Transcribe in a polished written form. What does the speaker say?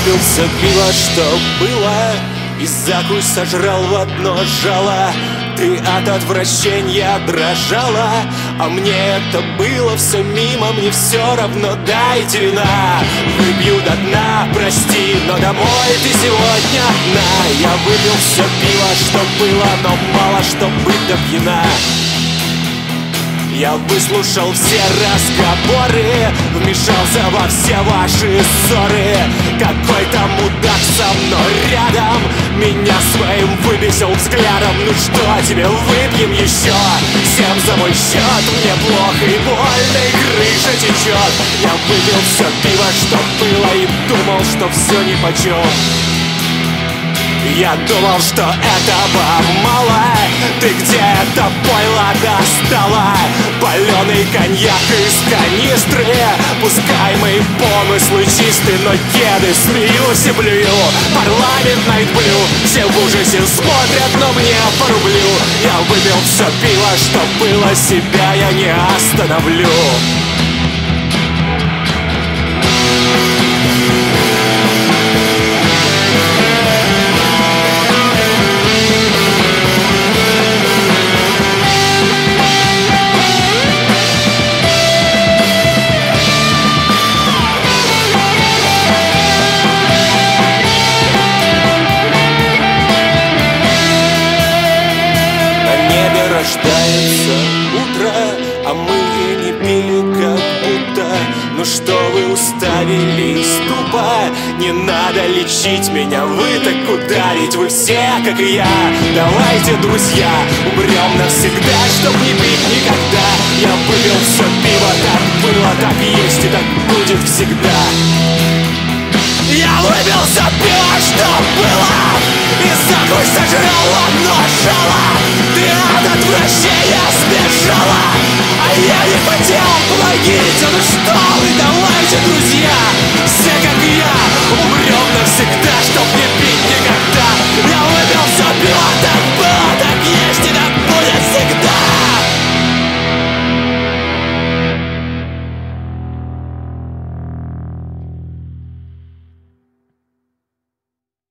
выпил все пиво, что было, и закусь сожрал в одно жало. Ты от отвращения дрожала, а мне это было все мимо. Мне все равно, дайте вина, выпью до дна, прости, но домой ты сегодня одна. Я выпил все пиво, что было, но мало что быть до пьяна. Я выслушал все разговоры, вмешался во все ваши ссоры. Какой-то мудак со мной рядом меня своим выбесил взглядом. Ну что тебе, выпьем еще? Всем за мой счет, мне плохо и больно, и крыша течет. Я выпил все пиво, что было, и думал, что все нипочем. Я думал, что этого мало. Ты где это пойло достала? Паленый коньяк из канистры. Пускай мои помыслы чисты, но кеды смеюсь и блюю. Парламент найтблю, все в ужасе смотрят, но мне по рублю. Я выпил все пиво, что было, себя я не остановлю. Рождается утро, а мы и не пили как будто. Ну что вы уставились тупо? Не надо лечить меня, вы так куда? Ведь вы все, как и я. Давайте, друзья, умрем навсегда, чтоб не пить никогда. Я выпил все пиво, так было, так есть и так будет всегда. Я выпил все пиво, что было, и закусь сожрал одно жало. Ты от отвращения сбежала, а я не хотел плодить. Ну что вы, давай